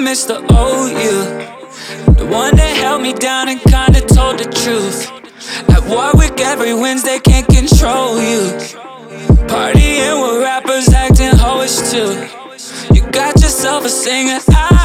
miss the old you, the one that held me down and kinda told the truth. At Warwick every Wednesday, can't control you. Partying with rappers, acting hoish too. You got yourself a singer.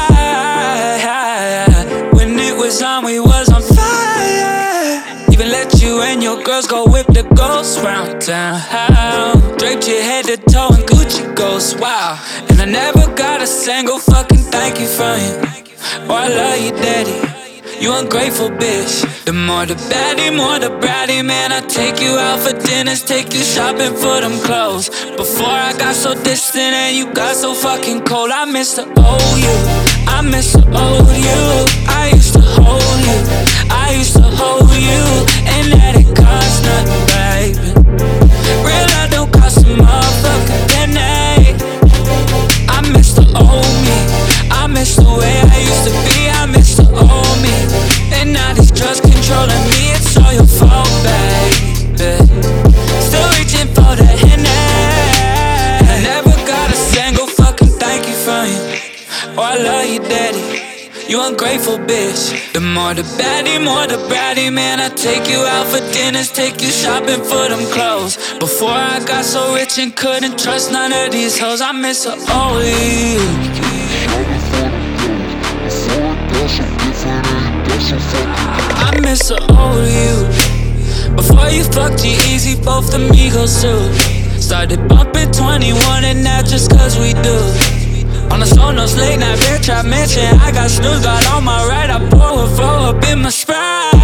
When it was on, we was on fire. Even let you and your girls go whip the ghost round town. Draped your head to toe in Gucci ghosts, wow. And I never got a single fucking thank you from you. Or I love you, daddy. You ungrateful bitch. The more the baddie, more the bratty. Man, I take you out for dinners, take you shopping for them clothes. Before I got so distant and you got so fucking cold. I miss the old you, I miss the old you. I used to hold you, I used to hold you, and that it cost nothing, baby. Real life don't cost a motherfucking penny. I miss the old me, I miss the way I used to be. I miss the old me, and now these drugs controlling me. It's all your fault, baby. Still reaching for the Henny. I never got a single fucking thank you from you. Or I love you, daddy. You ungrateful bitch. The more the baddie, more the bratty. Man, I take you out for dinners, take you shopping for them clothes. Before I got so rich and couldn't trust none of these hoes. I miss her old you. I miss her old you. Before you fucked G-Eazy, both the Migos too. Started bumping 21 and that just cause we do. On the Sonos late night beer trap mansion, I got snooze guard on my right. I pour a four up in my Sprite.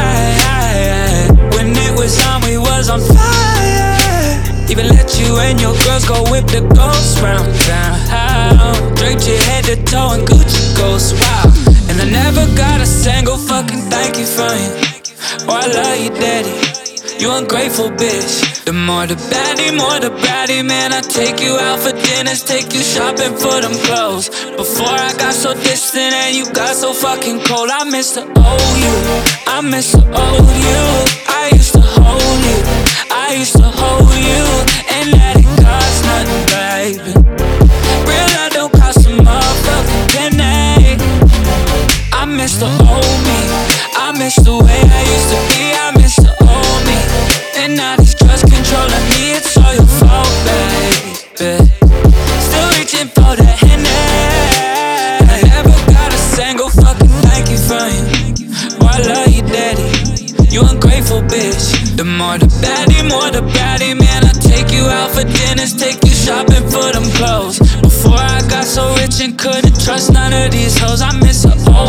When it was on, we was on fire. Even let you and your girls go whip the ghost round town. Draped your head to toe in Gucci ghosts, wow. And I never got a single fucking thank you from you. Or I love you, daddy. You ungrateful bitch. The more the baddie, more the bratty. Man, I take you out for dinners, take you shopping for them clothes. Before I got so distant and you got so fucking cold. I miss the old you, I miss the old you. I used to hold you, I used to hold you, and that it cost nothing, baby. Real life don't cost a motherfucking penny. I miss the old me, I miss the way I used to be. I miss the old me, and now these drugs controlling me. It's all your fault, baby. Still reaching for the Henny. I never got a single fucking thank you from you. Or I love you, daddy. You ungrateful bitch. The more the baddie, more the bratty. Man, I take you out for dinners, take you shopping for them clothes. Before I got so rich and couldn't trust none of these hoes. I miss her old